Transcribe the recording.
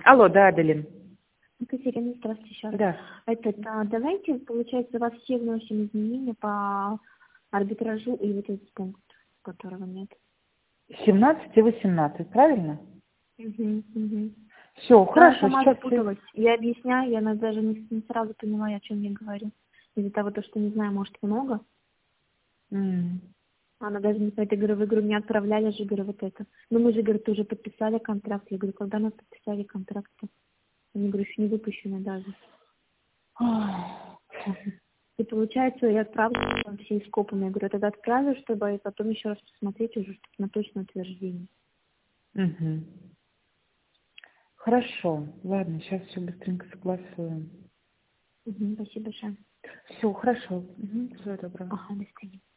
Алло, да, Аделин. Екатерина, здравствуйте еще раз. Да. Давайте, получается, у вас все вносим изменения по арбитражу и вот этот пункт, которого нет. 17 и 18, правильно? Угу. Все, Я хорошо, сама сейчас... запуталась. Я объясняю, я даже не сразу понимаю, о чем я говорю. Из-за того, что не знаю, может, много. М. Она даже не знает, я говорю, вы, говорю, не отправляли же, говорю, вот это. Ну, мы же, говорю, тоже подписали контракт. Я говорю, когда мы подписали контракт-то? Они, говорю, еще не выпущены даже. И получается, я отправлю там все ископанные. Я говорю, тогда отправлю, чтобы потом еще раз посмотреть уже, чтобы на точное утверждение. Мгм. Хорошо, ладно, сейчас все быстренько согласуем. Спасибо большое. Все, хорошо. Всего доброго. Ага, до свидания.